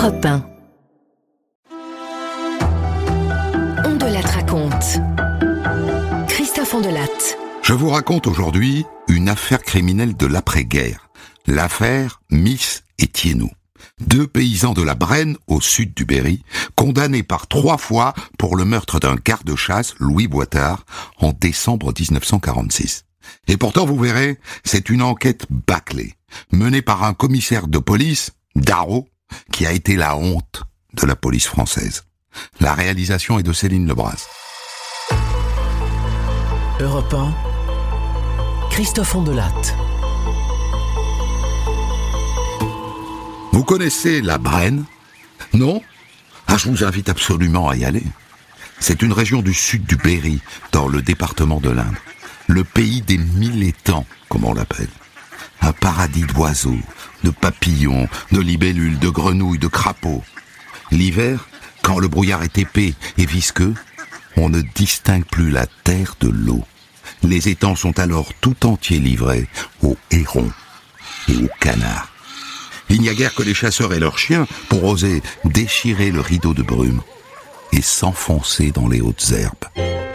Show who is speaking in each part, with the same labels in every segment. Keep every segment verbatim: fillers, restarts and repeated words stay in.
Speaker 1: Europe un. Ondelat raconte. Christophe Ondelat.
Speaker 2: Je vous raconte aujourd'hui une affaire criminelle de l'après-guerre. L'affaire Miss et Thienot. Deux paysans de la Brenne, au sud du Berry, condamnés par trois fois pour le meurtre d'un garde-chasse, Louis Boitard, en décembre dix-neuf cent quarante-six. Et pourtant, vous verrez, c'est une enquête bâclée, menée par un commissaire de police, Darrot, qui a été la honte de la police française. La réalisation est de Céline Lebras.
Speaker 3: Europe un, Christophe Ondelat.
Speaker 2: Vous connaissez la Brenne? Non? Ah, je vous invite absolument à y aller. C'est une région du sud du Berry, dans le département de l'Indre. Le pays des mille étangs, comme on l'appelle. Un paradis d'oiseaux, de papillons, de libellules, de grenouilles, de crapauds. L'hiver, quand le brouillard est épais et visqueux, on ne distingue plus la terre de l'eau. Les étangs sont alors tout entiers livrés aux hérons et aux canards. Il n'y a guère que les chasseurs et leurs chiens pour oser déchirer le rideau de brume et s'enfoncer dans les hautes herbes.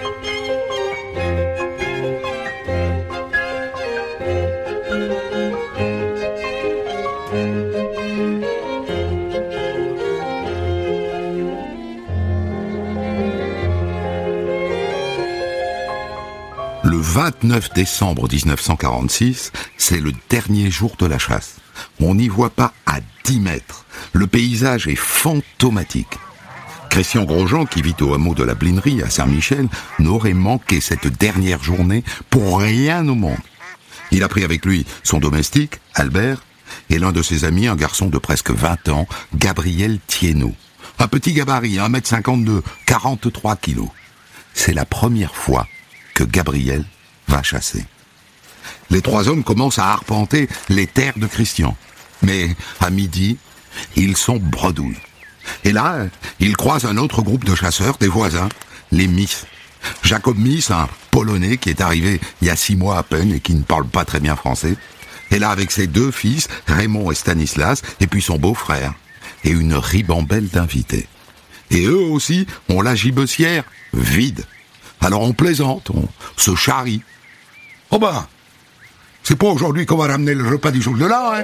Speaker 2: Le vingt-neuf décembre dix-neuf cent quarante-six, c'est le dernier jour de la chasse. On n'y voit pas à dix mètres. Le paysage est fantomatique. Christian Grosjean, qui vit au hameau de la Blinerie à Saint-Michel, n'aurait manqué cette dernière journée pour rien au monde. Il a pris avec lui son domestique, Albert, et l'un de ses amis, un garçon de presque vingt ans, Gabriel Thienot. Un petit gabarit, un mètre cinquante-deux, quarante-trois kilos. C'est la première fois que Gabriel va chasser. Les trois hommes commencent à arpenter les terres de Christian. Mais à midi, ils sont bredouilles. Et là, ils croisent un autre groupe de chasseurs, des voisins, les Miss. Jacob Miss, un Polonais qui est arrivé il y a six mois à peine et qui ne parle pas très bien français. Et là, avec ses deux fils, Raymond et Stanislas, et puis son beau-frère. Et une ribambelle d'invités. Et eux aussi ont la gibecière vide. Alors on plaisante, on se charrie. Oh ben, c'est pas aujourd'hui qu'on va ramener le repas du jour de là, hein?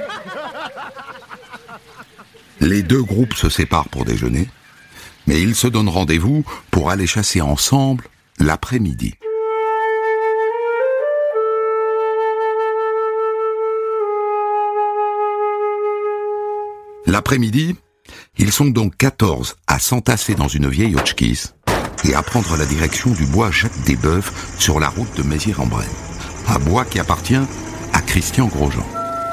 Speaker 2: Les deux groupes se séparent pour déjeuner, mais ils se donnent rendez-vous pour aller chasser ensemble l'après-midi. L'après-midi, ils sont donc quatorze à s'entasser dans une vieille hotchkiss et à prendre la direction du bois Jacques Desboeufs sur la route de Mézières-en-Brenne. Un bois qui appartient à Christian Grosjean.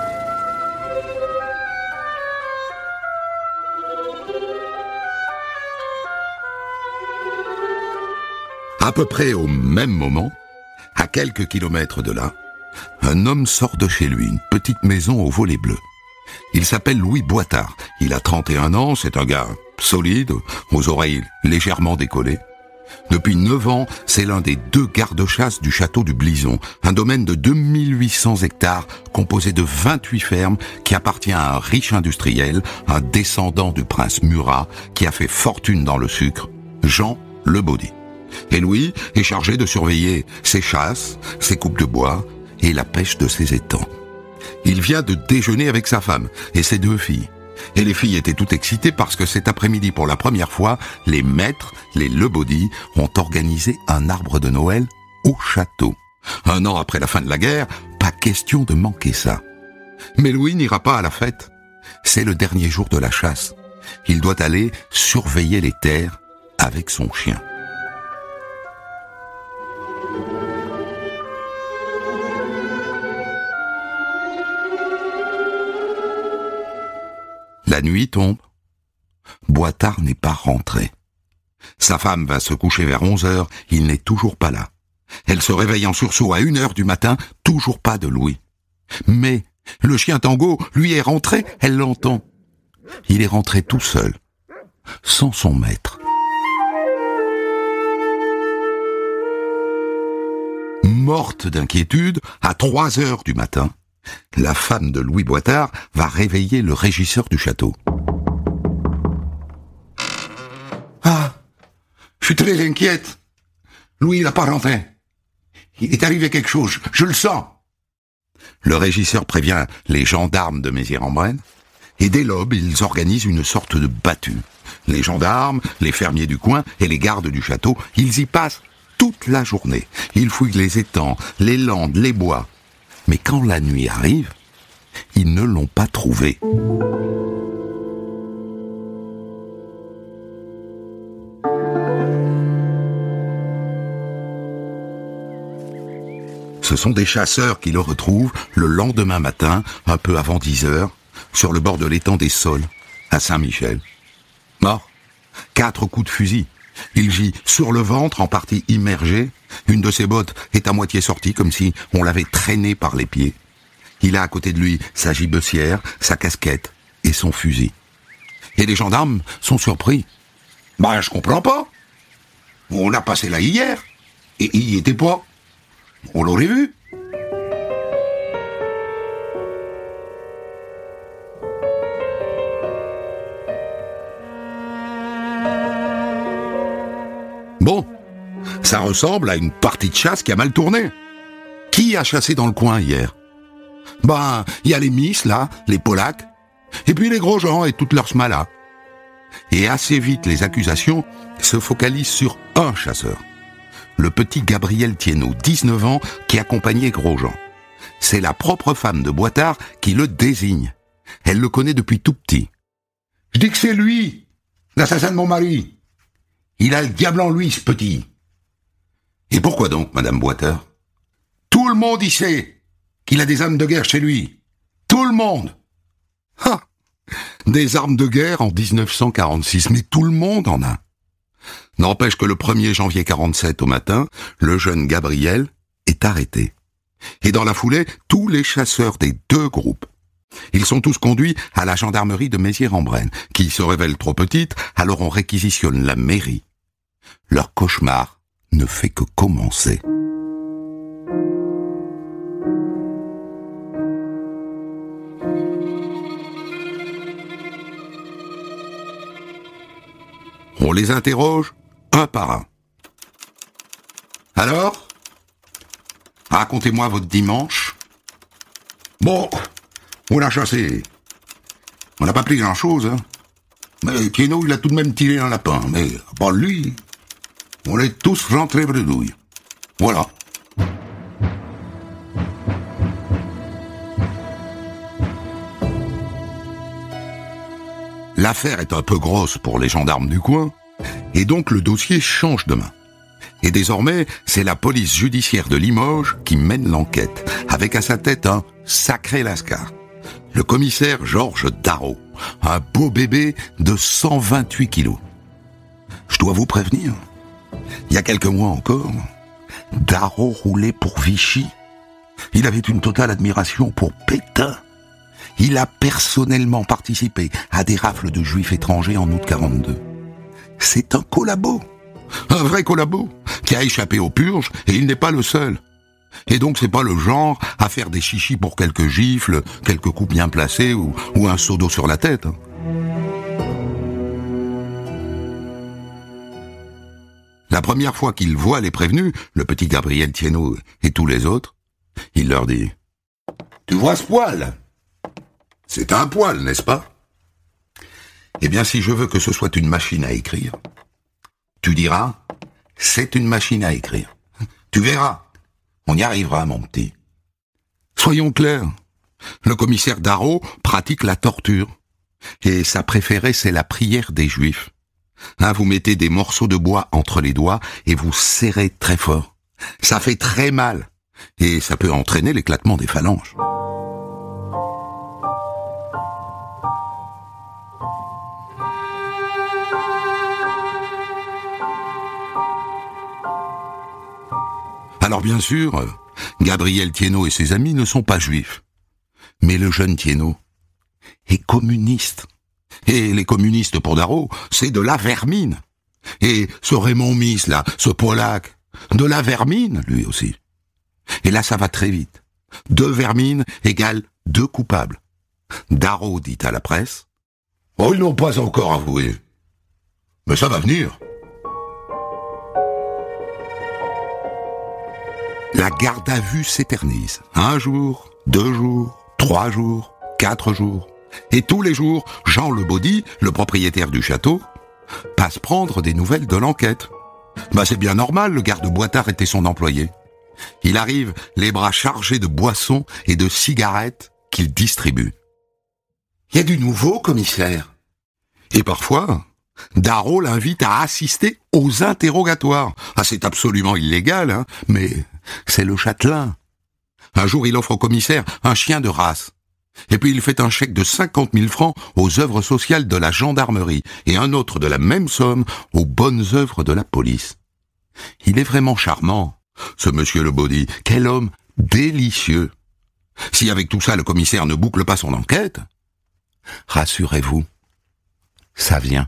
Speaker 2: À peu près au même moment, à quelques kilomètres de là, un homme sort de chez lui, une petite maison au volet bleu. Il s'appelle Louis Boitard. Il a trente et un ans, c'est un gars solide, aux oreilles légèrement décollées. Depuis neuf ans, c'est l'un des deux gardes-chasse du château du Blison, un domaine de deux mille huit cents hectares composé de vingt-huit fermes qui appartient à un riche industriel, un descendant du prince Murat qui a fait fortune dans le sucre, Jean Le Baudy. Et Louis est chargé de surveiller ses chasses, ses coupes de bois et la pêche de ses étangs. Il vient de déjeuner avec sa femme et ses deux filles. Et les filles étaient toutes excitées parce que cet après-midi, pour la première fois, les maîtres, les Le Baudy, ont organisé un arbre de Noël au château. Un an après la fin de la guerre, pas question de manquer ça. Mais Louis n'ira pas à la fête. C'est le dernier jour de la chasse. Il doit aller surveiller les terres avec son chien. La nuit tombe. Boitard n'est pas rentré. Sa femme va se coucher vers onze heures, il n'est toujours pas là. Elle se réveille en sursaut à une heure du matin, toujours pas de Louis. Mais le chien Tango, lui, est rentré, elle l'entend. Il est rentré tout seul, sans son maître. Morte d'inquiétude, à trois heures du matin, la femme de Louis Boitard va réveiller le régisseur du château. suis très inquiète. Louis, il n'a pas rentré. Il est arrivé quelque chose, je le sens. Le régisseur prévient les gendarmes de Mézières-en-Brenne, et dès l'aube, ils organisent une sorte de battue. Les gendarmes, les fermiers du coin et les gardes du château, ils y passent toute la journée. Ils fouillent les étangs, les landes, les bois. Mais quand la nuit arrive, ils ne l'ont pas trouvé. Ce sont des chasseurs qui le retrouvent le lendemain matin, un peu avant dix heures, sur le bord de l'étang des Saules, à Saint-Michel. Mort. Quatre coups de fusil. Il gît sur le ventre, en partie immergé. Une de ses bottes est à moitié sortie, comme si on l'avait traîné par les pieds. Il a à côté de lui sa gibecière, sa casquette et son fusil. Et les gendarmes sont surpris. Ben, je comprends pas. On a passé là hier, et il y était pas. On l'aurait vu. Bon, ça ressemble à une partie de chasse qui a mal tourné. Qui a chassé dans le coin hier? Ben, il y a les Miss, là, les Polacs, et puis les Grosjean et toutes leurs smalas. Et assez vite, les accusations se focalisent sur un chasseur. Le petit Gabriel Thiénot, dix-neuf ans, qui accompagnait Grosjean. C'est la propre femme de Boitard qui le désigne. Elle le connaît depuis tout petit. « Je dis que c'est lui, l'assassin de mon mari. Il a le diable en lui, ce petit. » « Et pourquoi donc, madame Boitard ? » « Tout le monde y sait qu'il a des armes de guerre chez lui. Tout le monde. » Ah, des armes de guerre en dix-neuf cent quarante-six, mais tout le monde en a. N'empêche que le premier janvier quarante-sept au matin, le jeune Gabriel est arrêté. Et dans la foulée, tous les chasseurs des deux groupes. Ils sont tous conduits à la gendarmerie de Mézières-en-Brenne, qui se révèle trop petite, alors on réquisitionne la mairie. Leur cauchemar ne fait que commencer. On les interroge un par un. Alors, racontez-moi votre dimanche. Bon, on a chassé. On n'a pas pris grand-chose, hein. Mais Thiénot, il a tout de même tiré un lapin. Mais, à part lui, on est tous rentrés bredouilles. Voilà. L'affaire est un peu grosse pour les gendarmes du coin, et donc le dossier change de main. Et désormais, c'est la police judiciaire de Limoges qui mène l'enquête, avec à sa tête un sacré lascar. Le commissaire Georges Darrot, un beau bébé de cent vingt-huit kilos. Je dois vous prévenir, il y a quelques mois encore, Darrot roulait pour Vichy. Il avait une totale admiration pour Pétain. Il a personnellement participé à des rafles de juifs étrangers en août quarante-deux. C'est un collabo, un vrai collabo, qui a échappé aux purges, et il n'est pas le seul. Et donc c'est pas le genre à faire des chichis pour quelques gifles, quelques coups bien placés ou, ou un seau d'eau sur la tête. La première fois qu'il voit les prévenus, le petit Gabriel Thiénot et tous les autres, il leur dit « Tu vois ce poil ? C'est un poil, n'est-ce pas ? Eh bien, si je veux que ce soit une machine à écrire, tu diras « C'est une machine à écrire. » Tu verras. On y arrivera, mon petit. Soyons clairs, le commissaire Darrot pratique la torture. Et sa préférée, c'est la prière des Juifs. Hein, vous mettez des morceaux de bois entre les doigts et vous serrez très fort. Ça fait très mal. Et ça peut entraîner l'éclatement des phalanges. Alors bien sûr, Gabriel Thiénot et ses amis ne sont pas juifs. Mais le jeune Thiénot est communiste. Et les communistes pour Darrot, c'est de la vermine. Et ce Raymond Miss, là, ce Polac, de la vermine, lui aussi. Et là, ça va très vite. Deux vermines égale deux coupables. Darrot dit à la presse « Oh, ils n'ont pas encore avoué. Mais ça va venir. » La garde à vue s'éternise. Un jour, deux jours, trois jours, quatre jours. Et tous les jours, Jean Le Baudy, le propriétaire du château, passe prendre des nouvelles de l'enquête. Bah c'est bien normal, le garde Boitard était son employé. Il arrive, les bras chargés de boissons et de cigarettes qu'il distribue. Il y a du nouveau, commissaire. Et parfois, Darro l'invite à assister aux interrogatoires. Ah, c'est absolument illégal, hein, mais c'est le châtelain. Un jour, il offre au commissaire un chien de race. Et puis il fait un chèque de cinquante mille francs aux œuvres sociales de la gendarmerie et un autre de la même somme aux bonnes œuvres de la police. Il est vraiment charmant, ce monsieur Le Baudy. Quel homme délicieux. Si avec tout ça le commissaire ne boucle pas son enquête, rassurez-vous, ça vient.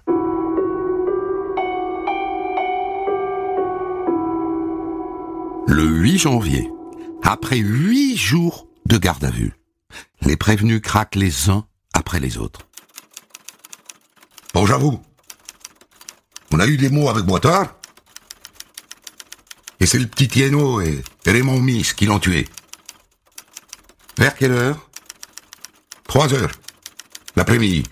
Speaker 2: Le huit janvier, après huit jours de garde à vue, les prévenus craquent les uns après les autres. Bon, j'avoue, on a eu des mots avec Boitard, et c'est le petit Tienot et Raymond Miss qui l'ont tué. Vers quelle heure? Trois heures, l'après-midi.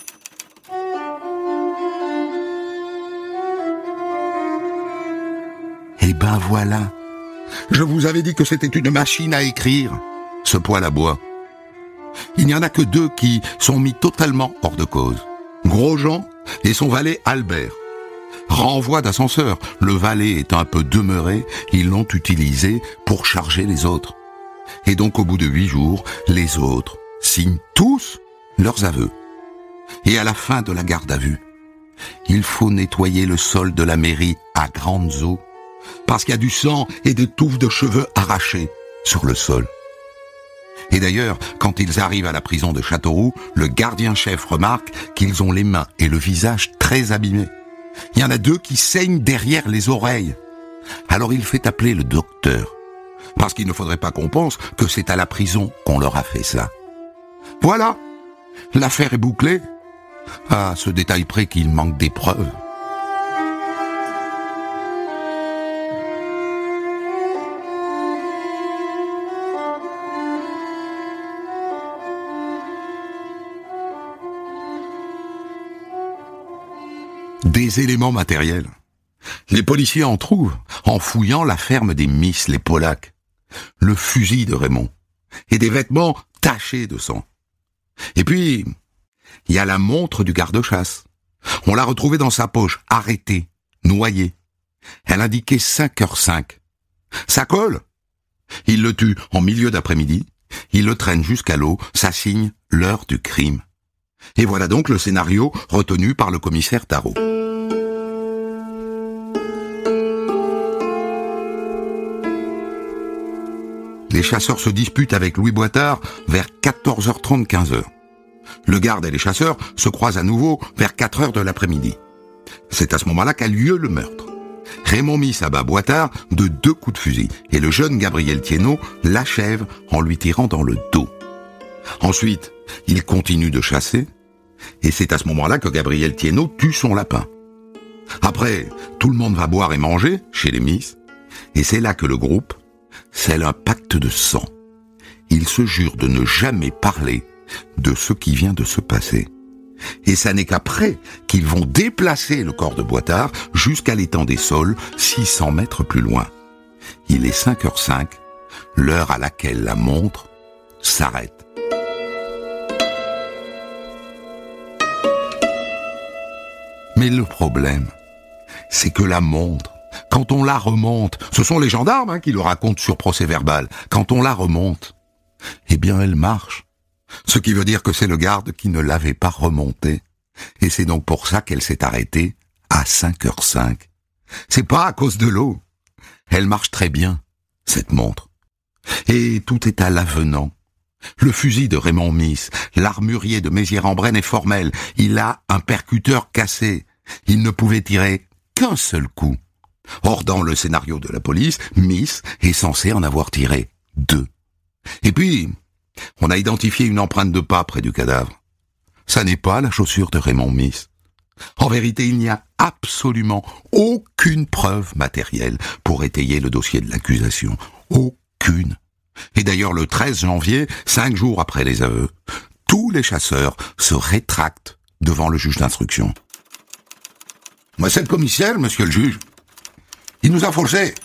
Speaker 2: Eh ben voilà, je vous avais dit que c'était une machine à écrire, ce poêle à bois. Il n'y en a que deux qui sont mis totalement hors de cause. Grosjean et son valet Albert. Renvoi d'ascenseur, le valet est un peu demeuré, ils l'ont utilisé pour charger les autres. Et donc au bout de huit jours, les autres signent tous leurs aveux. Et à la fin de la garde à vue, il faut nettoyer le sol de la mairie à grandes eaux, parce qu'il y a du sang et des touffes de cheveux arrachés sur le sol. Et d'ailleurs, quand ils arrivent à la prison de Châteauroux, le gardien-chef remarque qu'ils ont les mains et le visage très abîmés. Il y en a deux qui saignent derrière les oreilles. Alors il fait appeler le docteur, parce qu'il ne faudrait pas qu'on pense que c'est à la prison qu'on leur a fait ça. Voilà, l'affaire est bouclée. À ce détail près qu'il manque des preuves. Des éléments matériels. Les policiers en trouvent en fouillant la ferme des Miss, les Polacs, le fusil de Raymond et des vêtements tachés de sang. Et puis, il y a la montre du garde-chasse. On l'a retrouvée dans sa poche, arrêtée, noyée. Elle indiquait cinq heures cinq. Ça colle. Il le tue en milieu d'après-midi, il le traîne jusqu'à l'eau, ça signe l'heure du crime. Et voilà donc le scénario retenu par le commissaire Tarot. Les chasseurs se disputent avec Louis Boitard vers quatorze heures trente, quinze heures. Le garde et les chasseurs se croisent à nouveau vers quatre heures de l'après-midi. C'est à ce moment-là qu'a lieu le meurtre. Raymond Miss abat Boitard de deux coups de fusil et le jeune Gabriel Tienot l'achève en lui tirant dans le dos. Ensuite, il continue de chasser et c'est à ce moment-là que Gabriel Tienot tue son lapin. Après, tout le monde va boire et manger chez les Miss et c'est là que le groupe scelle un pacte de sang. Ils se jurent de ne jamais parler de ce qui vient de se passer. Et ça n'est qu'après qu'ils vont déplacer le corps de Boitard jusqu'à l'étang des Saules, six cents mètres plus loin. Il est cinq heures cinq, l'heure à laquelle la montre s'arrête. Mais le problème, c'est que la montre, quand on la remonte, ce sont les gendarmes hein, qui le racontent sur procès-verbal, quand on la remonte, eh bien elle marche. Ce qui veut dire que c'est le garde qui ne l'avait pas remontée. Et c'est donc pour ça qu'elle s'est arrêtée à cinq heures cinq. C'est pas à cause de l'eau. Elle marche très bien, cette montre. Et tout est à l'avenant. Le fusil de Raymond Miss, l'armurier de Mézières-en-Brenne est formel. Il a un percuteur cassé. Il ne pouvait tirer qu'un seul coup. Or, dans le scénario de la police, Miss est censé en avoir tiré deux. Et puis, on a identifié une empreinte de pas près du cadavre. Ça n'est pas la chaussure de Raymond Miss. En vérité, il n'y a absolument aucune preuve matérielle pour étayer le dossier de l'accusation. Aucune. Et d'ailleurs, le treize janvier, cinq jours après les aveux, tous les chasseurs se rétractent devant le juge d'instruction. Moi, c'est le commissaire, monsieur le juge. Il nous a forcés.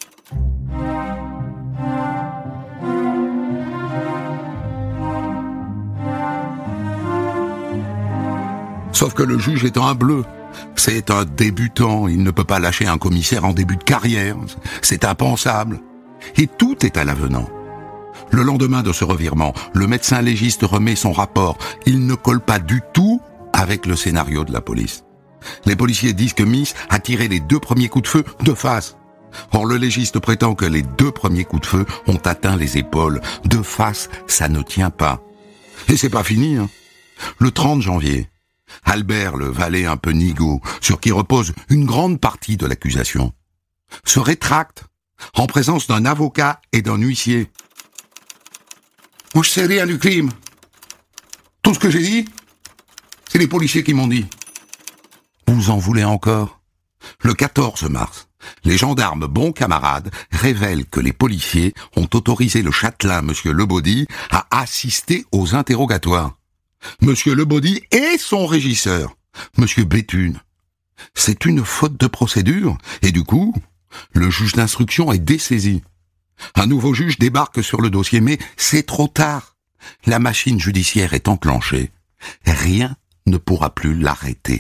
Speaker 2: Sauf que le juge étant un bleu, c'est un débutant, il ne peut pas lâcher un commissaire en début de carrière, c'est impensable. Et tout est à l'avenant. Le lendemain de ce revirement, le médecin légiste remet son rapport. Il ne colle pas du tout avec le scénario de la police. Les policiers disent que Miss a tiré les deux premiers coups de feu de face. Or, le légiste prétend que les deux premiers coups de feu ont atteint les épaules. De face, ça ne tient pas. Et c'est pas fini, hein. Le trente janvier, Albert, le valet un peu nigaud, sur qui repose une grande partie de l'accusation, se rétracte en présence d'un avocat et d'un huissier. Moi, je sais rien du crime. Tout ce que j'ai dit, c'est les policiers qui m'ont dit. Vous en voulez encore ? Le quatorze mars, les gendarmes bons camarades révèlent que les policiers ont autorisé le châtelain, monsieur Lebaudy, à assister aux interrogatoires. Monsieur Lebaudy et son régisseur, monsieur Béthune. C'est une faute de procédure, et du coup, le juge d'instruction est dessaisi. Un nouveau juge débarque sur le dossier, mais c'est trop tard. La machine judiciaire est enclenchée. Rien ne pourra plus l'arrêter.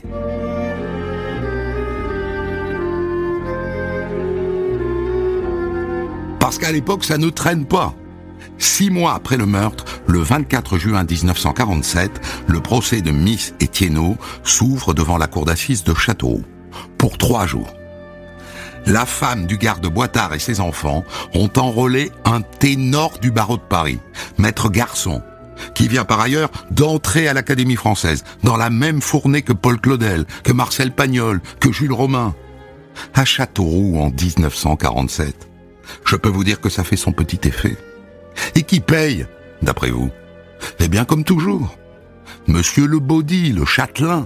Speaker 2: Parce qu'à l'époque, ça ne traîne pas. Six mois après le meurtre, le vingt-quatre juin dix-neuf cent quarante-sept, le procès de Miss et Thienot s'ouvre devant la cour d'assises de Châteauroux. Pour trois jours. La femme du garde Boitard et ses enfants ont enrôlé un ténor du barreau de Paris, maître Garçon, qui vient par ailleurs d'entrer à l'Académie française, dans la même fournée que Paul Claudel, que Marcel Pagnol, que Jules Romain. À Châteauroux en dix-neuf cent quarante-sept. Je peux vous dire que ça fait son petit effet. Et qui paye, d'après vous ? Eh bien, comme toujours, monsieur Lebaudy, le châtelain.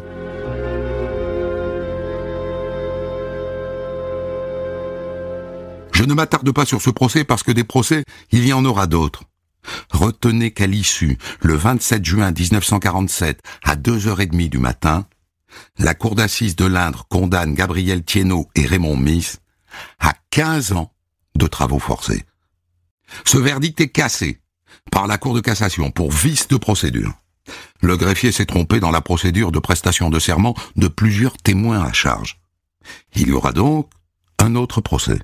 Speaker 2: Je ne m'attarde pas sur ce procès parce que des procès, il y en aura d'autres. Retenez qu'à l'issue, le vingt-sept juin dix-neuf cent quarante-sept, à deux heures trente du matin, la cour d'assises de l'Indre condamne Gabriel Thienot et Raymond Miss à quinze ans de travaux forcés. Ce verdict est cassé par la Cour de cassation pour vice de procédure. Le greffier s'est trompé dans la procédure de prestation de serment de plusieurs témoins à charge. Il y aura donc un autre procès.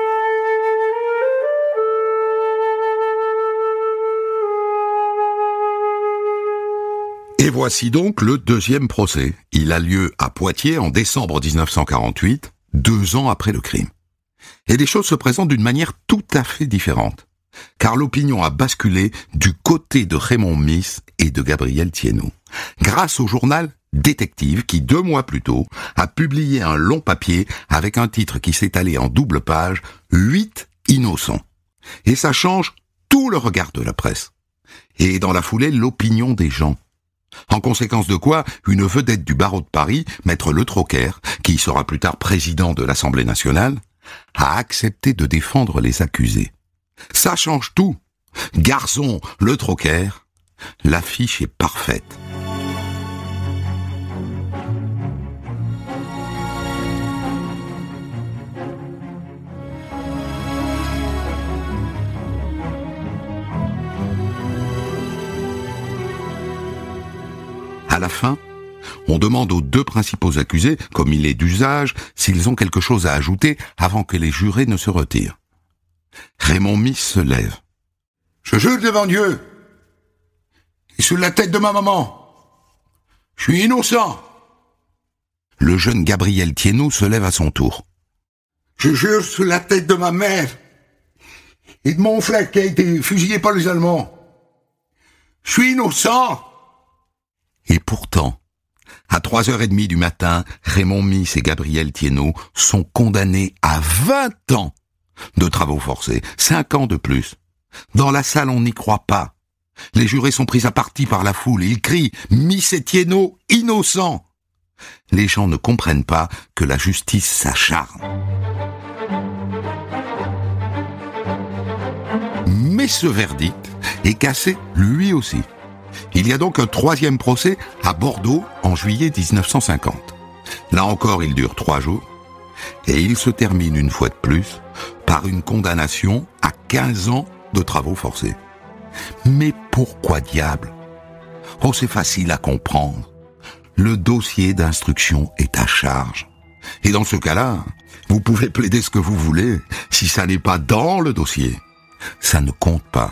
Speaker 2: Et voici donc le deuxième procès. Il a lieu à Poitiers en décembre dix-neuf cent quarante-huit, deux ans après le crime. Et les choses se présentent d'une manière tout à fait différente. Car l'opinion a basculé du côté de Raymond Miss et de Gabriel Thienot, grâce au journal Détective qui, deux mois plus tôt, a publié un long papier avec un titre qui s'étalait en double page « Huit innocents ». Et ça change tout le regard de la presse. Et dans la foulée, l'opinion des gens. En conséquence de quoi, une vedette du barreau de Paris, maître Le Troquer, qui sera plus tard président de l'Assemblée nationale, a accepté de défendre les accusés. Ça change tout. Garçon, Le Troquer, l'affiche est parfaite. À la fin, on demande aux deux principaux accusés, comme il est d'usage, s'ils ont quelque chose à ajouter avant que les jurés ne se retirent. Raymond Miss se lève. « Je jure devant Dieu et sur la tête de ma maman, je suis innocent. » Le jeune Gabriel Thienot se lève à son tour. « Je jure sur la tête de ma mère et de mon frère qui a été fusillé par les Allemands. Je suis innocent. » Et pourtant, à trois heures trente du matin, Raymond Miss et Gabriel Thienot sont condamnés à vingt ans de travaux forcés, cinq ans de plus. Dans la salle, on n'y croit pas. Les jurés sont pris à partie par la foule. Ils crient « Miss et Thienot, innocents !» Les gens ne comprennent pas que la justice s'acharne. Mais ce verdict est cassé lui aussi. Il y a donc un troisième procès à Bordeaux en juillet dix-neuf cent cinquante. Là encore, il dure trois jours et il se termine une fois de plus par une condamnation à quinze ans de travaux forcés. Mais pourquoi diable ? Oh, c'est facile à comprendre. Le dossier d'instruction est à charge. Et dans ce cas-là, vous pouvez plaider ce que vous voulez. Si ça n'est pas dans le dossier, ça ne compte pas.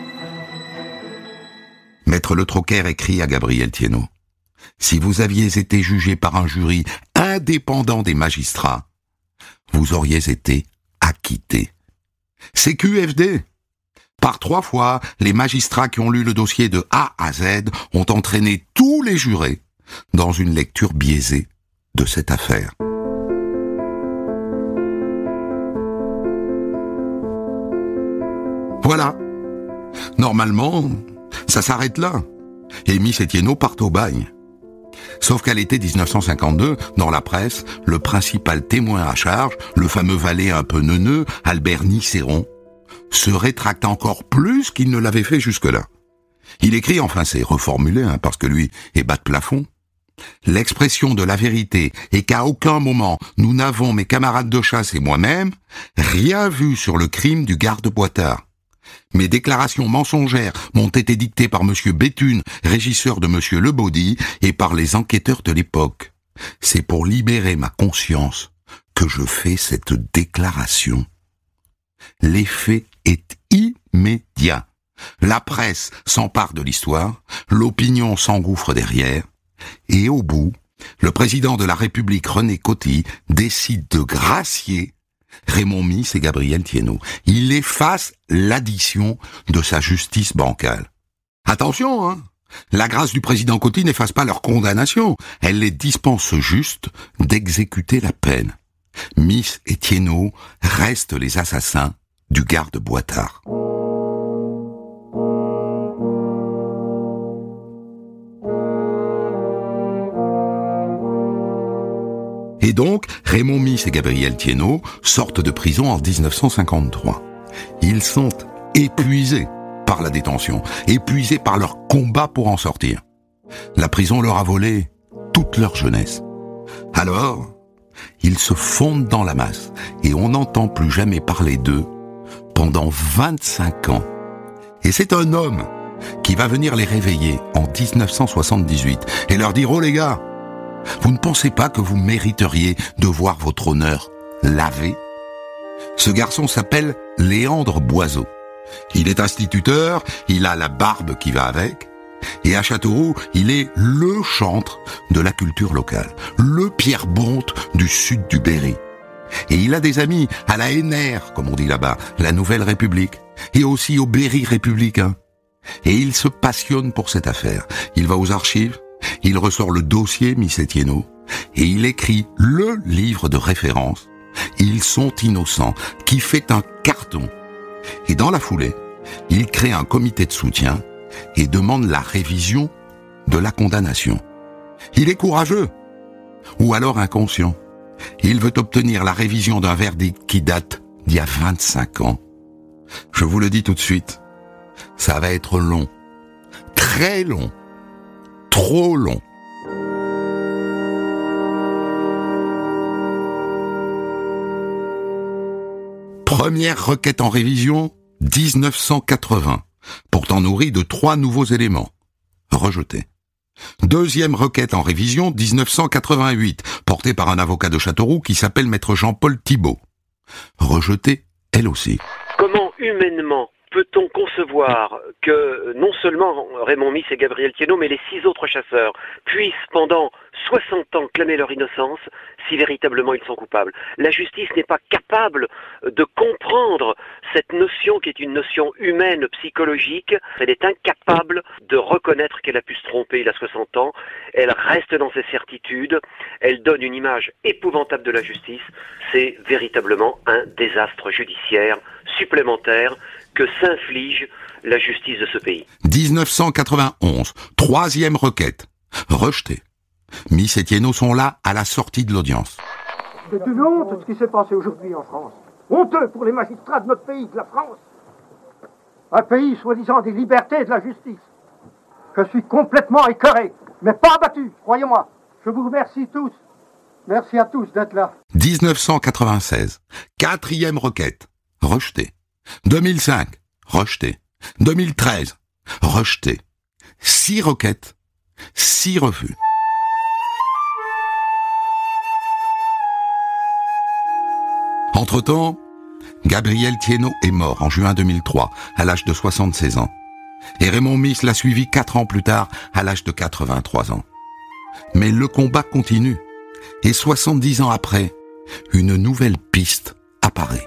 Speaker 2: Maître Le Troquer écrit à Gabriel Thiénot : si vous aviez été jugé par un jury indépendant des magistrats, vous auriez été acquitté. C'est Q F D. Par trois fois, les magistrats qui ont lu le dossier de A à Z ont entraîné tous les jurés dans une lecture biaisée de cette affaire. Voilà. Normalement, ça s'arrête là. Et Miss et Thiénot partent au bagne. Sauf qu'à l'été dix-neuf cent cinquante-deux, dans la presse, le principal témoin à charge, le fameux valet un peu neuneux, Albert Nicéron, se rétracte encore plus qu'il ne l'avait fait jusque-là. Il écrit, enfin c'est reformulé, hein, parce que lui est bas de plafond, « L'expression de la vérité est qu'à aucun moment nous n'avons, mes camarades de chasse et moi-même, rien vu sur le crime du garde Boitard. Mes déclarations mensongères m'ont été dictées par monsieur Béthune, régisseur de monsieur Lebaudy, et par les enquêteurs de l'époque. C'est pour libérer ma conscience que je fais cette déclaration. L'effet est immédiat. La presse s'empare de l'histoire, l'opinion s'engouffre derrière, et au bout, le président de la République, René Coty, décide de gracier Raymond Miss et Gabriel Thiénot. Il efface l'addition de sa justice bancale. Attention, hein, la grâce du président Coty n'efface pas leur condamnation, elle les dispense juste d'exécuter la peine. Miss et Thiénot restent les assassins du garde Boitard. Et donc, Raymond Miss et Gabriel Thiénot sortent de prison en dix-neuf cent cinquante-trois. Ils sont épuisés par la détention, épuisés par leur combat pour en sortir. La prison leur a volé toute leur jeunesse. Alors, ils se fondent dans la masse et on n'entend plus jamais parler d'eux pendant vingt-cinq ans. Et c'est un homme qui va venir les réveiller en dix-neuf cent soixante-dix-huit et leur dire « Oh les gars, vous ne pensez pas que vous mériteriez de voir votre honneur lavé ?» Ce garçon s'appelle Léandre Boiseau. Il est instituteur, il a la barbe qui va avec, et à Châteauroux, il est le chantre de la culture locale, le Pierre Bonte du sud du Berry. Et il a des amis à la N R, comme on dit là-bas, la Nouvelle République, et aussi au Berry républicain. Et il se passionne pour cette affaire. Il va aux archives, il ressort le dossier Miss et Thiénot, et il écrit le livre de référence, Ils sont innocents, qui fait un carton. Et dans la foulée, il crée un comité de soutien et demande la révision de la condamnation. Il est courageux, ou alors inconscient. Il veut obtenir la révision d'un verdict qui date d'il y a vingt-cinq ans. Je vous le dis tout de suite, ça va être long, très long, trop long. Première requête en révision, dix-neuf cent quatre-vingts, pourtant nourrie de trois nouveaux éléments. Rejeté. Deuxième requête en révision, dix-neuf cent quatre-vingt-huit, portée par un avocat de Châteauroux qui s'appelle maître Jean-Paul Thibault. Rejetée, elle aussi.
Speaker 4: Comment humainement peut-on concevoir que non seulement Raymond Miss et Gabriel Thiénot, mais les six autres chasseurs puissent pendant soixante ans clamer leur innocence si véritablement ils sont coupables? La justice n'est pas capable de comprendre cette notion qui est une notion humaine, psychologique. Elle est incapable de reconnaître qu'elle a pu se tromper il a soixante ans. Elle reste dans ses certitudes. Elle donne une image épouvantable de la justice. C'est véritablement un désastre judiciaire supplémentaire que s'inflige la justice de ce pays.
Speaker 2: dix-neuf cent quatre-vingt-onze, troisième requête, rejetée. Miss et Thiénot sont là à la sortie de l'audience.
Speaker 5: C'est une honte ce qui s'est passé aujourd'hui en France. Honteux pour les magistrats de notre pays, de la France. un pays soi-disant des libertés et de la justice. Je suis complètement écœuré, mais pas abattu, croyez-moi. Je vous remercie tous. Merci à tous d'être là.
Speaker 2: dix-neuf cent quatre-vingt-seize, quatrième requête, rejetée. deux mille cinq, rejetée. deux mille treize, rejetée. Six requêtes, six refus. Entre-temps, Gabriel Thiénot est mort en juin deux mille trois, à l'âge de soixante-seize ans. Et Raymond Miss l'a suivi quatre ans plus tard, à l'âge de quatre-vingt-trois ans. Mais le combat continue. Et soixante-dix ans après, une nouvelle piste apparaît.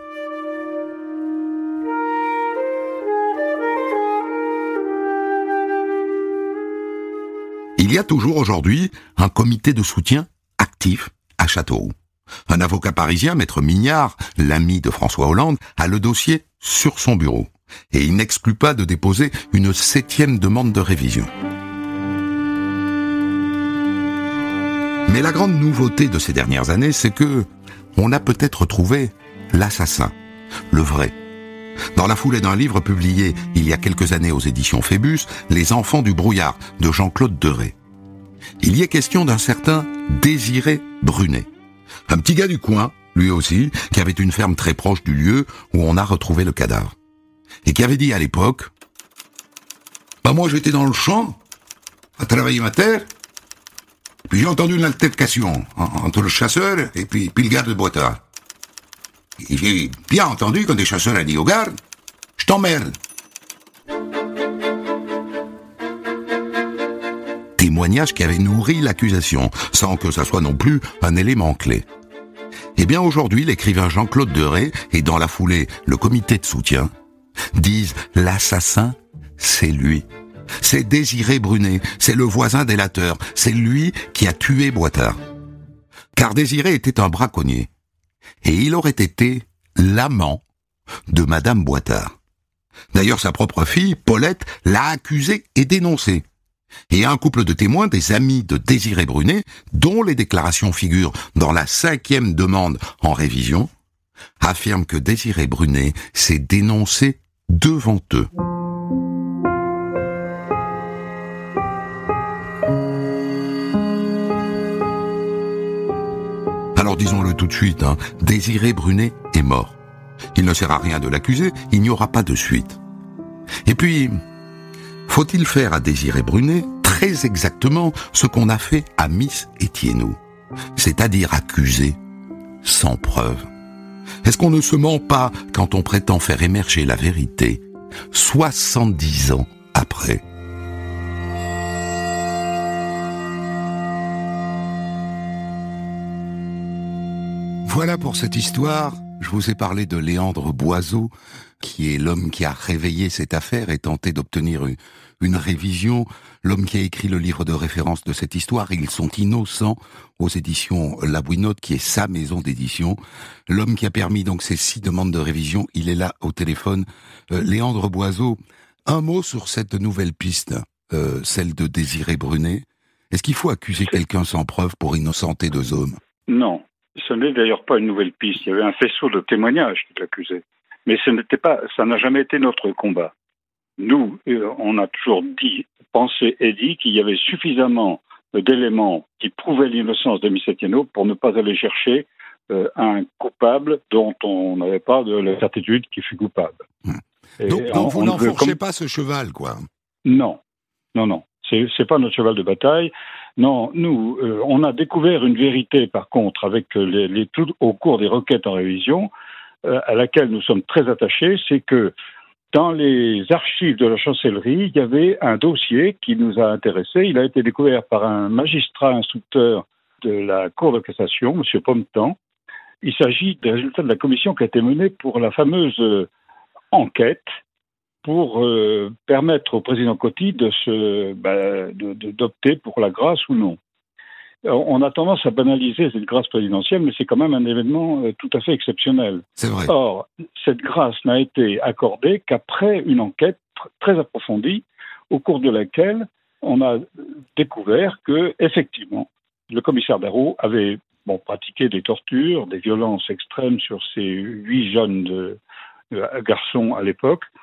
Speaker 2: Il y a toujours aujourd'hui un comité de soutien actif à Châteauroux. Un avocat parisien, Maître Mignard, l'ami de François Hollande, a le dossier sur son bureau. Et il n'exclut pas de déposer une septième demande de révision. Mais la grande nouveauté de ces dernières années, c'est que on a peut-être trouvé l'assassin, le vrai. Dans la foulée d'un livre publié il y a quelques années aux éditions Phébus, Les enfants du brouillard, de Jean-Claude Deray. Il y est question d'un certain Désiré Brunet. Un petit gars du coin, lui aussi, qui avait une ferme très proche du lieu où on a retrouvé le cadavre. Et qui avait dit à l'époque, « Bah moi j'étais dans le champ, à travailler ma terre, puis j'ai entendu une altercation entre le chasseur et puis, puis le garde de Boitard. Et j'ai bien entendu quand des chasseurs a dit au garde, « Je t'emmerde !» Témoignage qui avait nourri l'accusation, sans que ça soit non plus un élément clé. Eh bien aujourd'hui, l'écrivain Jean-Claude Deray, et dans la foulée le comité de soutien, disent l'assassin, c'est lui. C'est Désiré Brunet, c'est le voisin délateur, c'est lui qui a tué Boitard. Car Désiré était un braconnier, et il aurait été l'amant de Madame Boitard. D'ailleurs, sa propre fille, Paulette, l'a accusé et dénoncé. Et un couple de témoins, des amis de Désiré Brunet, dont les déclarations figurent dans la cinquième demande en révision, affirment que Désiré Brunet s'est dénoncé devant eux. Alors disons-le tout de suite, hein, Désiré Brunet est mort. Il ne sert à rien de l'accuser, il n'y aura pas de suite. Et puis, faut-il faire à Désiré Brunet très exactement ce qu'on a fait à Miss et Thiénot, c'est-à-dire accuser sans preuve? Est-ce qu'on ne se ment pas quand on prétend faire émerger la vérité soixante-dix ans après? Voilà pour cette histoire. Je vous ai parlé de Léandre Boiseau, qui est l'homme qui a réveillé cette affaire et tenté d'obtenir une, une révision. L'homme qui a écrit le livre de référence de cette histoire, Ils sont innocents, aux éditions La Bouinotte, qui est sa maison d'édition. L'homme qui a permis donc ces six demandes de révision, il est là au téléphone. Euh, Léandre Boiseau, un mot sur cette nouvelle piste, euh, celle de Désiré Brunet. Est-ce qu'il faut accuser quelqu'un sans preuve pour innocenter deux hommes?
Speaker 6: Non. Ce n'est d'ailleurs pas une nouvelle piste. Il y avait un faisceau de témoignages qui l'accusait. Mais ce n'était pas, ça n'a jamais été notre combat. Nous, on a toujours dit, pensé et dit qu'il y avait suffisamment d'éléments qui prouvaient l'innocence de Miss Thiénot pour ne pas aller chercher euh, un coupable dont on n'avait pas de la certitude qu'il fut coupable.
Speaker 2: Hum. Donc, donc vous n'enfourchez comme... pas ce cheval, quoi.
Speaker 6: Non, non, non. C'est, c'est pas notre cheval de bataille. Non, nous, euh, on a découvert une vérité, par contre, avec les, les tout, au cours des requêtes en révision, euh, à laquelle nous sommes très attachés, c'est que dans les archives de la chancellerie, il y avait un dossier qui nous a intéressés. Il a été découvert par un magistrat instructeur de la Cour de cassation, M. Pommetan. Il s'agit des résultats de la commission qui a été menée pour la fameuse euh, enquête pour euh, permettre au président Coty de se, bah, de, de, d'opter pour la grâce ou non. Alors, on a tendance à banaliser cette grâce présidentielle, mais c'est quand même un événement euh, tout à fait exceptionnel.
Speaker 2: C'est vrai.
Speaker 6: Or, cette grâce n'a été accordée qu'après une enquête tr- très approfondie, au cours de laquelle on a découvert que, effectivement, le commissaire Darrot avait bon, pratiqué des tortures, des violences extrêmes sur ces huit jeunes de, de, garçons à l'époque,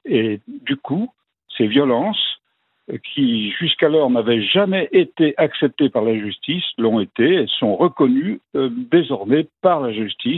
Speaker 6: Et du coup, ces violences, qui jusqu'alors n'avaient jamais été acceptées par la justice, l'ont été et sont reconnues euh, désormais par la justice.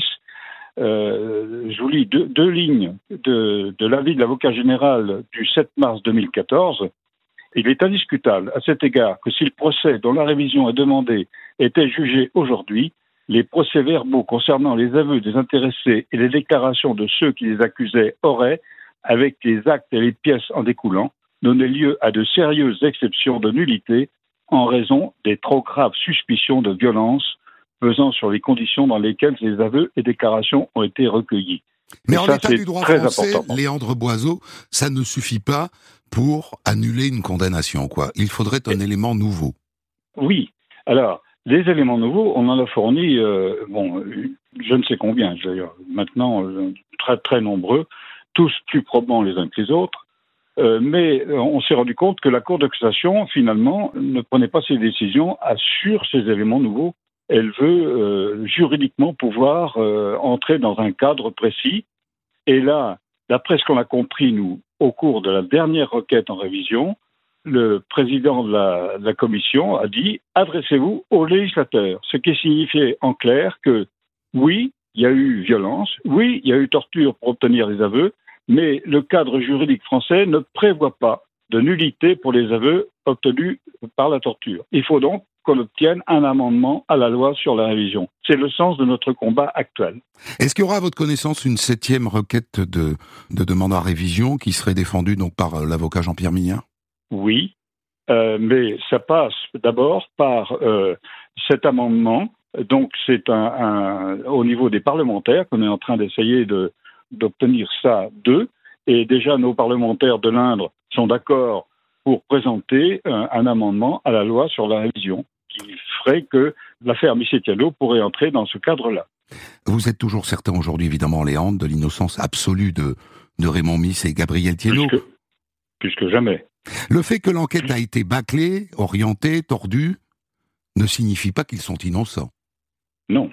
Speaker 6: Euh, je vous lis deux, deux lignes de, de l'avis de l'avocat général du sept mars deux mille quatorze. Il est indiscutable à cet égard que si le procès dont la révision est demandée était jugé aujourd'hui, les procès-verbaux concernant les aveux des intéressés et les déclarations de ceux qui les accusaient auraient, avec les actes et les pièces en découlant, donné lieu à de sérieuses exceptions de nullité en raison des trop graves suspicions de violence pesant sur les conditions dans lesquelles ces aveux et déclarations ont été recueillis.
Speaker 2: Mais
Speaker 6: et
Speaker 2: en
Speaker 6: ça,
Speaker 2: l'état du droit français, important. Léandre Boiseau, ça ne suffit pas pour annuler une condamnation, quoi. Il faudrait un et... élément nouveau.
Speaker 6: Oui. Alors, les éléments nouveaux, on en a fourni, euh, bon, je ne sais combien, d'ailleurs, maintenant, euh, très très nombreux, tous plus probants les uns que les autres, euh, mais euh, on s'est rendu compte que la Cour de cassation, finalement, ne prenait pas ses décisions sur ces éléments nouveaux. Elle veut euh, juridiquement pouvoir euh, entrer dans un cadre précis. Et là, d'après ce qu'on a compris, nous, au cours de la dernière requête en révision, le président de la, de la commission a dit « adressez-vous au législateur », ce qui signifiait en clair que, oui, il y a eu violence, oui, il y a eu torture pour obtenir des aveux, mais le cadre juridique français ne prévoit pas de nullité pour les aveux obtenus par la torture. Il faut donc qu'on obtienne un amendement à la loi sur la révision. C'est le sens de notre combat actuel.
Speaker 2: Est-ce qu'il y aura à votre connaissance une septième requête de, de demande en révision qui serait défendue donc par l'avocat Jean-Pierre Mignard ?
Speaker 6: Oui, euh, mais ça passe d'abord par euh, cet amendement. Donc c'est un, un, au niveau des parlementaires qu'on est en train d'essayer de, d'obtenir ça d'eux. Et déjà nos parlementaires de l'Indre sont d'accord pour présenter un, un amendement à la loi sur la révision qui ferait que l'affaire Micetiano pourrait entrer dans ce cadre-là.
Speaker 2: Vous êtes toujours certain aujourd'hui, évidemment, Léandre, de l'innocence absolue de, de Raymond Miss et Gabriel Thiénot ?
Speaker 6: Plus que, plus que jamais.
Speaker 2: Le fait que l'enquête a été bâclée, orientée, tordue, ne signifie pas qu'ils sont innocents.
Speaker 6: Non.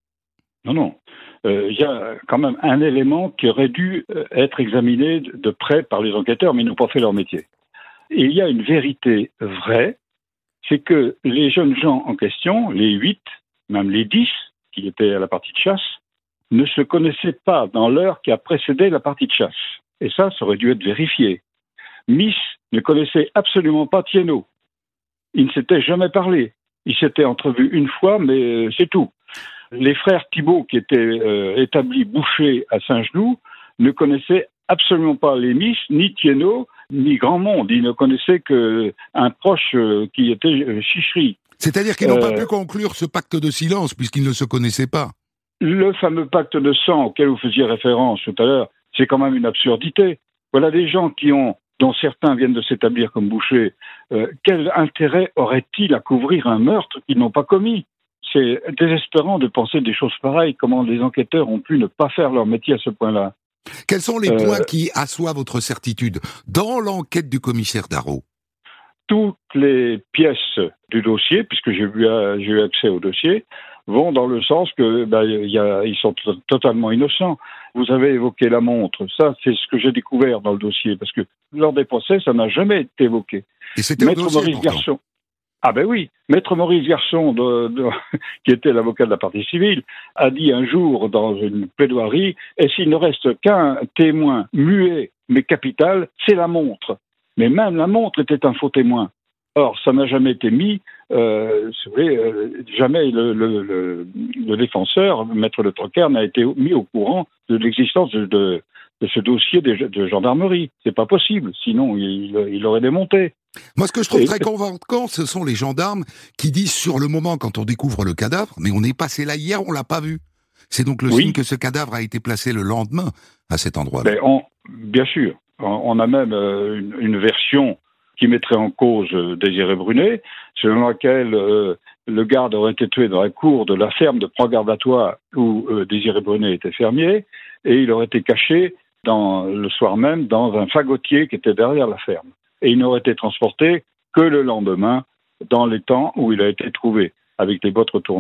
Speaker 6: Non, non. Il euh, y a quand même un élément qui aurait dû être examiné de près par les enquêteurs, mais ils n'ont pas fait leur métier. Et il y a une vérité vraie, c'est que les jeunes gens en question, les huit, même les dix, qui étaient à la partie de chasse, ne se connaissaient pas dans l'heure qui a précédé la partie de chasse. Et ça, ça aurait dû être vérifié. Miss ne connaissait absolument pas Thiénot. Ils ne s'étaient jamais parlé. Ils s'étaient entrevus une fois, mais c'est tout. Les frères Thibault, qui étaient euh, établis bouchers à Saint-Genoux, ne connaissaient absolument pas les Miss, ni Thiénot, ni grand monde. Ils ne connaissaient qu'un proche euh, qui était euh, Chichery.
Speaker 2: C'est-à-dire qu'ils n'ont euh, pas pu conclure ce pacte de silence, puisqu'ils ne se connaissaient pas.
Speaker 6: Le fameux pacte de sang auquel vous faisiez référence tout à l'heure, c'est quand même une absurdité. Voilà des gens qui ont, dont certains viennent de s'établir comme bouchers, euh, quel intérêt auraient-ils à couvrir un meurtre qu'ils n'ont pas commis ? C'est désespérant de penser des choses pareilles, comment les enquêteurs ont pu ne pas faire leur métier à ce point-là.
Speaker 2: Quels sont les
Speaker 6: euh,
Speaker 2: points qui assoient votre certitude dans l'enquête du commissaire Darrot ?
Speaker 6: Toutes les pièces du dossier, puisque j'ai eu, j'ai eu accès au dossier, vont dans le sens que ben, y a, ils sont t- totalement innocents. Vous avez évoqué la montre, ça c'est ce que j'ai découvert dans le dossier, parce que lors des procès, ça n'a jamais été évoqué.
Speaker 2: Et c'était
Speaker 6: Maître
Speaker 2: au dossier,
Speaker 6: Maurice
Speaker 2: pourtant.
Speaker 6: Garçon. Ah ben oui, Maître Maurice Garçon, de, de, qui était l'avocat de la partie civile, a dit un jour dans une plaidoirie, et s'il ne reste qu'un témoin muet mais capital, c'est la montre. Mais même la montre était un faux témoin. Or, ça n'a jamais été mis, euh, vous voyez, euh, jamais le, le, le, le défenseur, Maître Le Troquer, n'a été mis au courant de l'existence de, de, de ce dossier de, de gendarmerie. C'est pas possible, sinon il, il aurait démonté.
Speaker 2: Moi, ce que je trouve Et... très convaincant, ce sont les gendarmes qui disent sur le moment, quand on découvre le cadavre, mais on est passé là hier, on l'a pas vu. C'est donc le oui. signe que ce cadavre a été placé le lendemain à cet endroit-là.
Speaker 6: Mais on, bien sûr. On a même euh, une, une version qui mettrait en cause euh, Désiré Brunet, selon laquelle euh, le garde aurait été tué dans la cour de la ferme de Port-Gardatois où euh, Désiré Brunet était fermier, et il aurait été caché dans, le soir même dans un fagotier qui était derrière la ferme. Et il n'aurait été transporté que le lendemain dans les temps où il a été trouvé, avec les bottes retournées.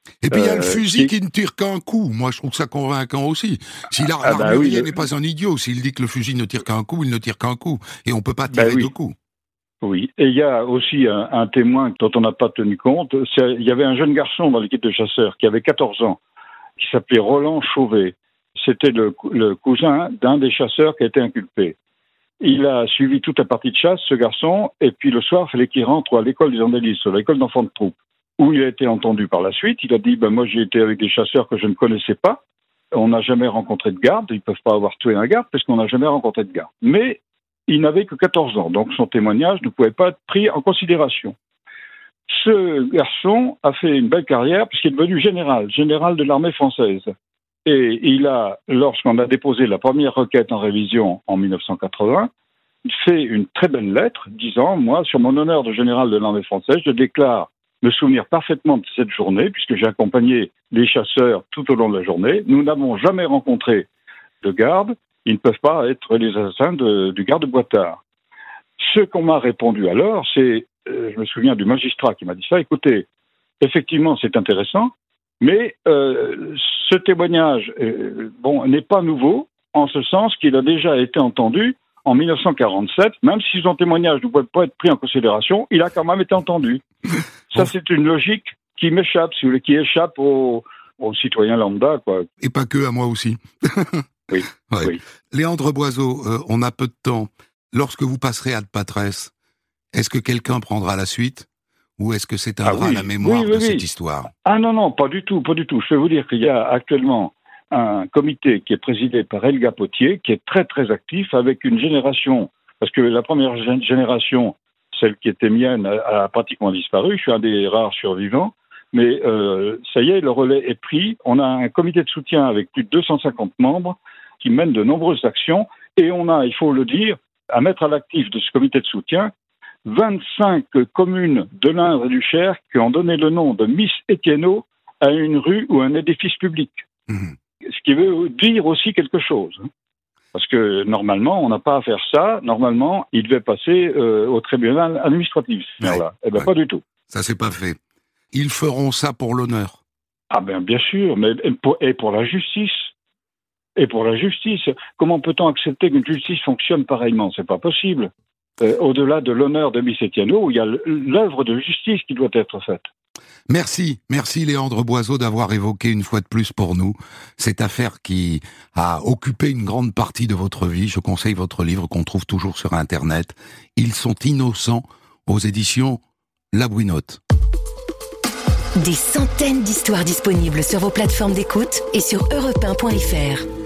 Speaker 2: Et puis il y a le
Speaker 6: Euh,
Speaker 2: fusil
Speaker 6: qui-
Speaker 2: qui ne tire qu'un coup. Moi, je trouve ça convaincant aussi. Si l'ar-
Speaker 6: Ah bah
Speaker 2: l'armurier
Speaker 6: oui,
Speaker 2: n'est pas un idiot, s'il dit que le fusil ne tire qu'un coup, il ne tire qu'un coup. Et on peut pas
Speaker 6: Bah
Speaker 2: tirer
Speaker 6: oui.
Speaker 2: deux coups.
Speaker 6: Oui, et il y a aussi un, un témoin dont on n'a pas tenu compte. C'est- Il y avait un jeune garçon dans l'équipe de chasseurs qui avait quatorze ans, qui s'appelait Roland Chauvet. C'était le, cou- le cousin d'un des chasseurs qui a été inculpé. Il a suivi toute la partie de chasse, ce garçon, et puis le soir, il fallait qu'il rentre à l'école des journalistes, à l'école d'enfants de troupe, où il a été entendu par la suite. Il a dit, ben, moi j'ai été avec des chasseurs que je ne connaissais pas, on n'a jamais rencontré de garde, ils ne peuvent pas avoir tué un garde parce qu'on n'a jamais rencontré de garde. Mais il n'avait que quatorze ans, donc son témoignage ne pouvait pas être pris en considération. Ce garçon a fait une belle carrière puisqu'il est devenu général, général de l'armée française. Et il a, lorsqu'on a déposé la première requête en révision en mille neuf cent quatre-vingts, fait une très belle lettre disant, moi, sur mon honneur de général de l'armée française, je déclare me souvenir parfaitement de cette journée, puisque j'ai accompagné les chasseurs tout au long de la journée. Nous n'avons jamais rencontré de garde. Ils ne peuvent pas être les assassins de, du garde Boitard. Ce qu'on m'a répondu alors, c'est, euh, je me souviens du magistrat qui m'a dit ça, écoutez, effectivement, c'est intéressant, mais euh, ce témoignage euh, bon, n'est pas nouveau, en ce sens qu'il a déjà été entendu en mille neuf cent quarante-sept, même si son témoignage ne pouvait pas être pris en considération, il a quand même été entendu. Ça, c'est une logique qui m'échappe, si vous voulez, qui échappe aux, aux citoyens lambda, quoi.
Speaker 2: Et pas que, à moi aussi.
Speaker 6: Oui,
Speaker 2: Ouais.
Speaker 6: oui.
Speaker 2: Léandre Boiseau, euh, on a peu de temps. Lorsque vous passerez à de Patresse, est-ce que quelqu'un prendra la suite? Ou est-ce que s'éteindra
Speaker 6: Ah oui,
Speaker 2: la mémoire
Speaker 6: oui, oui,
Speaker 2: de
Speaker 6: oui.
Speaker 2: cette histoire?
Speaker 6: Ah non, non, pas du tout, pas du tout. Je vais vous dire qu'il y a actuellement un comité qui est présidé par Elga Potier, qui est très très actif, avec une génération, parce que la première gé- génération, celle qui était mienne, a, a pratiquement disparu. Je suis un des rares survivants, mais euh, ça y est, le relais est pris. On a un comité de soutien avec plus de deux cent cinquante membres qui mène de nombreuses actions, et on a, il faut le dire, à mettre à l'actif de ce comité de soutien, vingt-cinq communes de l'Indre et du Cher qui ont donné le nom de Miss Etienneau à une rue ou un édifice public.
Speaker 2: Mmh.
Speaker 6: Ce qui veut dire aussi quelque chose. Parce que normalement, on n'a pas à faire ça. Normalement, il devait passer euh, au tribunal administratif, ce
Speaker 2: Ouais,
Speaker 6: là. Eh bien,
Speaker 2: ouais.
Speaker 6: pas du tout.
Speaker 2: Ça, c'est pas fait. Ils feront ça pour l'honneur.
Speaker 6: Ah ben, bien sûr, mais et pour, et pour la justice. Et pour la justice. Comment peut-on accepter qu'une justice fonctionne pareillement? C'est pas possible. Euh, au-delà de l'honneur de Miss Etienneau, il y a l'œuvre de justice qui doit être faite.
Speaker 2: Merci, merci Léandre Boiseau d'avoir évoqué une fois de plus pour nous cette affaire qui a occupé une grande partie de votre vie. Je conseille votre livre qu'on trouve toujours sur Internet. Ils sont innocents aux éditions La Bouinotte.
Speaker 1: Des centaines d'histoires disponibles sur vos plateformes d'écoute et sur europe un point f r.